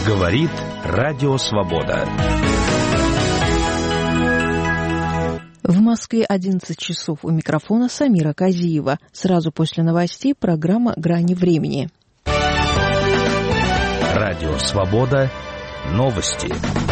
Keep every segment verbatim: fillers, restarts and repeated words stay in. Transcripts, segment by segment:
Говорит Радио Свобода. В Москве одиннадцать часов. У микрофона Самира Казиева. Сразу после новостей программа «Грани времени». Радио Свобода. Новости.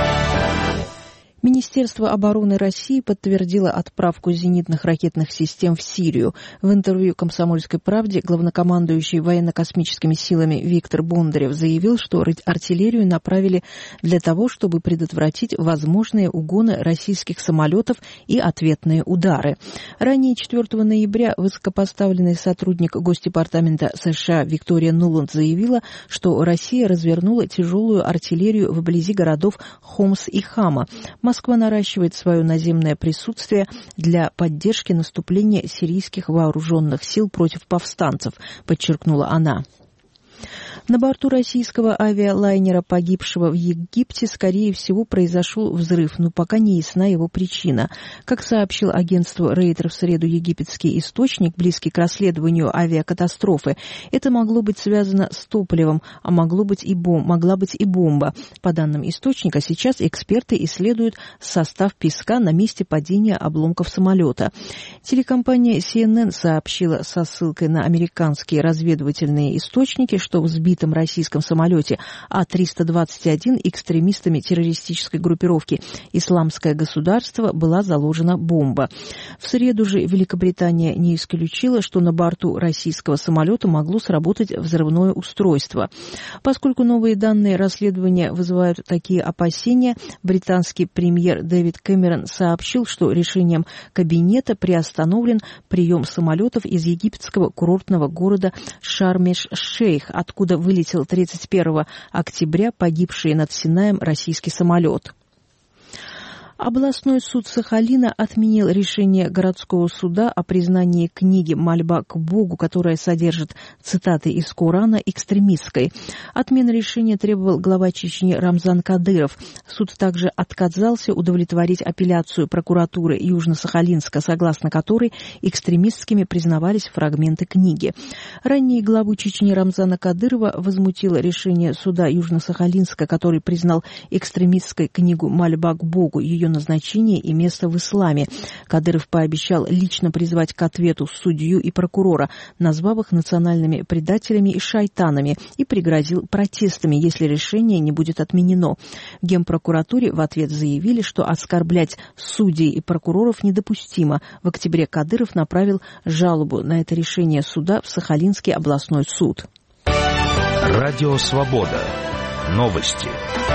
Министерство обороны России подтвердило отправку зенитных ракетных систем в Сирию. В интервью «Комсомольской правде» главнокомандующий военно-космическими силами Виктор Бондарев заявил, что артиллерию направили для того, чтобы предотвратить возможные угоны российских самолетов и ответные удары. Ранее четвёртого ноября высокопоставленный сотрудник Госдепартамента США Виктория Нуланд заявила, что Россия развернула тяжелую артиллерию вблизи городов Хомс и Хама. Москва наращивает свое наземное присутствие для поддержки наступления сирийских вооруженных сил против повстанцев, подчеркнула она. На борту российского авиалайнера, погибшего в Египте, скорее всего, произошел взрыв, но пока не ясна его причина. Как сообщил агентству Рейтер в среду египетский источник, близкий к расследованию авиакатастрофы, это могло быть связано с топливом, а могло быть и бом- могла быть и бомба. По данным источника, сейчас эксперты исследуют состав песка на месте падения обломков самолета. Телекомпания си эн эн сообщила со ссылкой на американские разведывательные источники, что в сбитом российском самолете А триста двадцать один экстремистами террористической группировки «Исламское государство» была заложена бомба. В среду же Великобритания не исключила, что на борту российского самолета могло сработать взрывное устройство. Поскольку новые данные расследования вызывают такие опасения, британский премьер Дэвид Кэмерон сообщил, что решением кабинета приостановлен прием самолетов из египетского курортного города Шарм-эль-Шейх, откуда вылетел тридцать первого октября погибший над Синаем российский самолет. Областной суд Сахалина отменил решение городского суда о признании книги «Мольба к Богу», которая содержит цитаты из Корана, экстремистской. Отмена решения требовал глава Чечни Рамзан Кадыров. Суд также отказался удовлетворить апелляцию прокуратуры Южно-Сахалинска, согласно которой экстремистскими признавались фрагменты книги. Ранее главу Чечни Рамзана Кадырова возмутило решение суда Южно-Сахалинска, который признал экстремистской книгу «Мольба к Богу», ее назначение и место в исламе. Кадыров пообещал лично призвать к ответу судью и прокурора, назвав их национальными предателями и шайтанами, и пригрозил протестами, если решение не будет отменено. В Генпрокуратуре в ответ заявили, что оскорблять судей и прокуроров недопустимо. В октябре Кадыров направил жалобу на это решение суда в Сахалинский областной суд. Радио Свобода. Новости.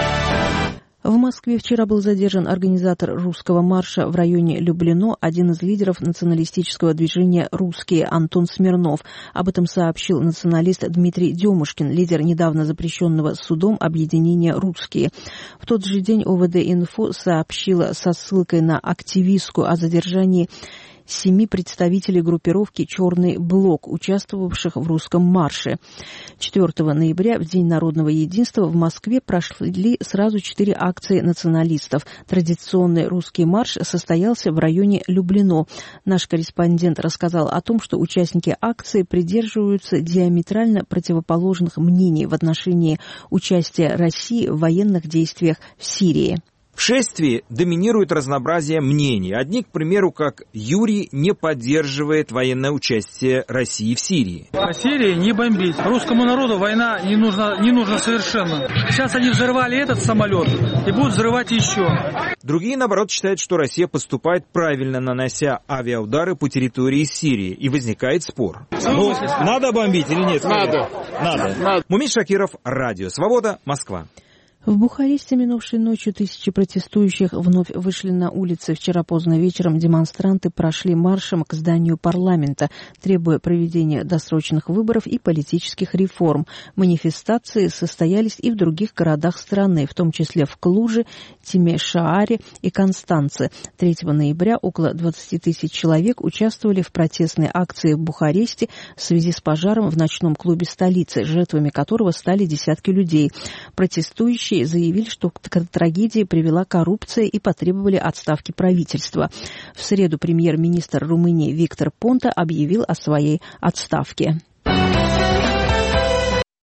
В Москве вчера был задержан организатор русского марша в районе Люблино, один из лидеров националистического движения «Русские» Антон Смирнов. Об этом сообщил националист Дмитрий Демушкин, лидер недавно запрещенного судом объединения «Русские». В тот же день о вэ дэ-инфо сообщила со ссылкой на активистку о задержании семи представителей группировки «Черный блок», участвовавших в русском марше. четвёртого ноября, в День народного единства, в Москве прошли сразу четыре акции националистов. Традиционный русский марш состоялся в районе Люблино. Наш корреспондент рассказал о том, что участники акции придерживаются диаметрально противоположных мнений в отношении участия России в военных действиях в Сирии. В шествии доминирует разнообразие мнений. Одни, к примеру, как Юрий, не поддерживает военное участие России в Сирии. По Сирии не бомбить. Русскому народу война не нужна, не нужна совершенно. Сейчас они взорвали этот самолет и будут взрывать еще. Другие, наоборот, считают, что Россия поступает правильно, нанося авиаудары по территории Сирии. И возникает спор. Ну, надо бомбить или нет? Надо. Надо. Надо. Мумин Шакиров, Радио Свобода, Москва. В Бухаресте минувшей ночью тысячи протестующих вновь вышли на улицы. Вчера поздно вечером демонстранты прошли маршем к зданию парламента, требуя проведения досрочных выборов и политических реформ. Манифестации состоялись и в других городах страны, в том числе в Клуже, Тимешааре и Констанце. третьего ноября около двадцати тысяч человек участвовали в протестной акции в Бухаресте в связи с пожаром в ночном клубе столицы, жертвами которого стали десятки людей. Протестующие заявили, что к трагедии привела коррупция и потребовали отставки правительства. В среду премьер-министр Румынии Виктор Понта объявил о своей отставке.